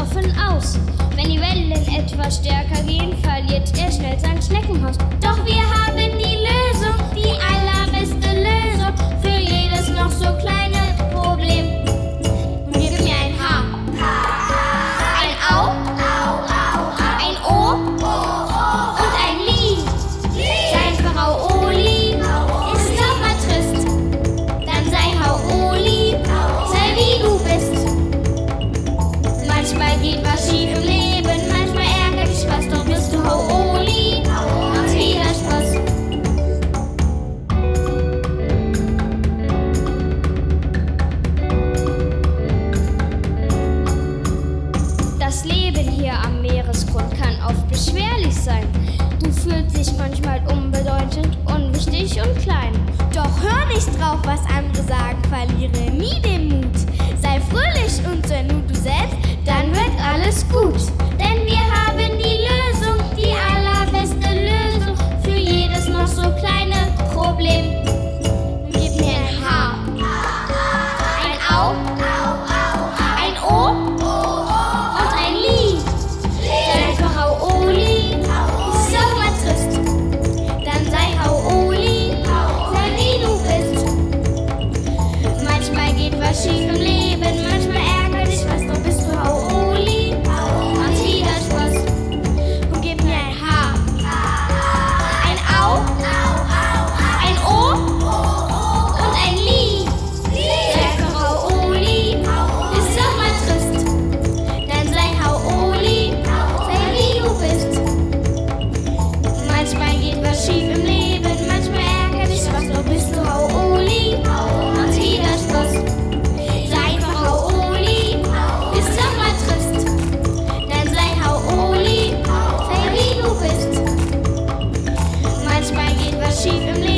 offen aus. Wenn die Wellen etwas stärker gehen, verliert er schnell sein Schneckenhaus. Doch wir haben die Lösung, die allerbeste Lösung für jedes noch so kleine Problem. Und gib mir ein H, ein Au, ein O und ein Li. Sei Frau Oli, ist doch mal trist. Dann sei Haoli, sei wie du bist. Manchmal geht was schief im Leben, manchmal ärgert dich was, doch bist du Haoli, machst wieder Spaß. Das Leben hier am Meeresgrund kann oft beschwerlich sein. Du fühlst dich manchmal unbedeutend, unwichtig und klein. Doch hör nicht drauf, was andere sagen, verliere nie den Mut. Sei fröhlich und sei nur du selbst, Dann wird alles gut, denn wir haben die Lösung, die allerbeste Lösung für jedes noch so kleine Problem. Gib mir ein H, ein Au, ein O und ein Li. Sei einfach Haoli, ist auch mal trist. Dann sei Haoli, sei wie du bist. Manchmal geht was schief im Leben, manchmal ärgert dich was, doch bist du Haoli, machst wieder Spaß. Und gib mir ein H, ein Au, ein O und ein Li. Sei einfach Haoli, ist doch mal trist. Dann sei Haoli, sei wie du bist. Manchmal geht was schief im Leben, manchmal ärgert dich was, doch bist du Haoli, machst wieder Spaß. Sei einfach Haoli, ist doch mal trist. Dann sei Haoli, sei wie du bist. Manchmal geht was schief im Leben.